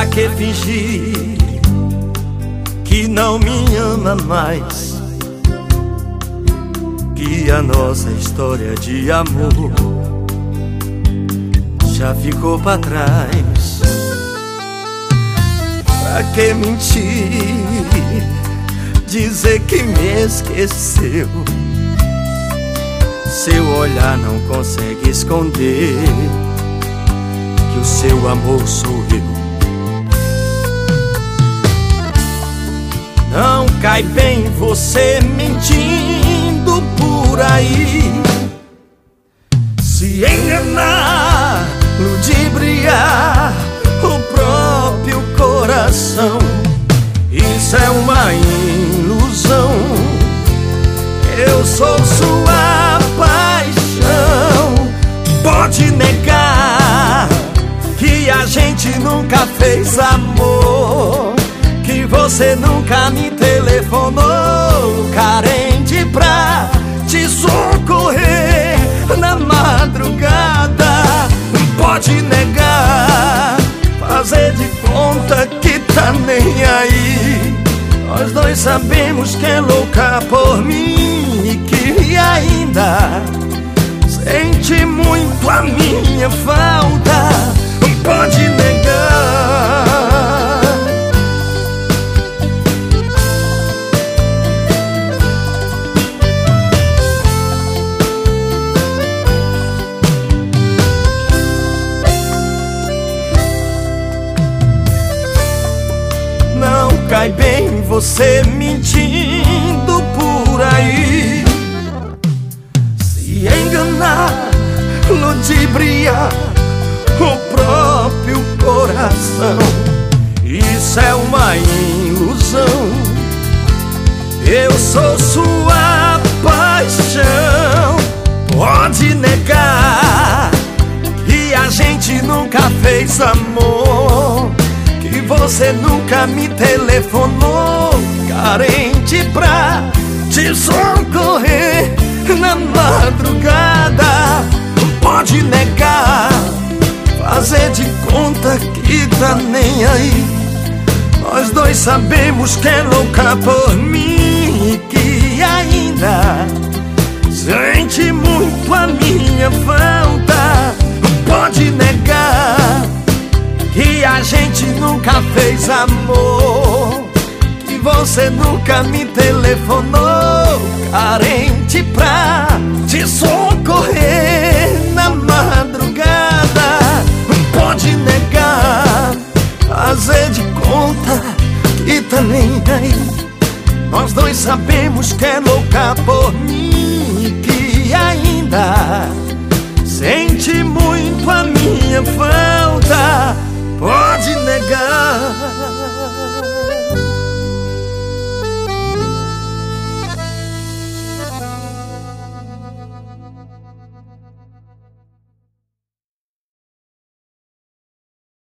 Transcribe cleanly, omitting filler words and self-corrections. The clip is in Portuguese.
Pra que fingir que não me ama mais? Que a nossa história de amor já ficou pra trás. Pra que mentir, dizer que me esqueceu? Seu olhar não consegue esconder que o seu amor sou eu. Não cai bem você mentindo por aí, se enganar, ludibriar o próprio coração. Isso é uma ilusão. Eu sou sua paixão. Pode negar que a gente nunca fez amor, que você nunca me telefonou, carente pra te socorrer na madrugada. Pode negar, fazer de conta que tá nem aí. Nós dois sabemos que é louca por mim e que ainda sente muito a minha falta. Pode negar. Não cai bem você mentindo por aí, se enganar, ludibriar o próprio coração. Isso é uma ilusão. Eu sou sua paixão. Pode negar que a gente nunca fez amor, que você nunca me telefonou, carente pra te socorrer na madrugada. Pode negar, fazer de conta que tá nem aí. Nós dois sabemos que é louca por mim e que ainda sente muito a minha falta. Pode negar que a gente nunca fez amor, que você nunca me telefonou, carente pra te socorrer na madrugada. Pode negar, fazer de conta que tá nem aí. Nós dois sabemos que é louca por mim e que ainda sente muito a minha falta. Pode negar.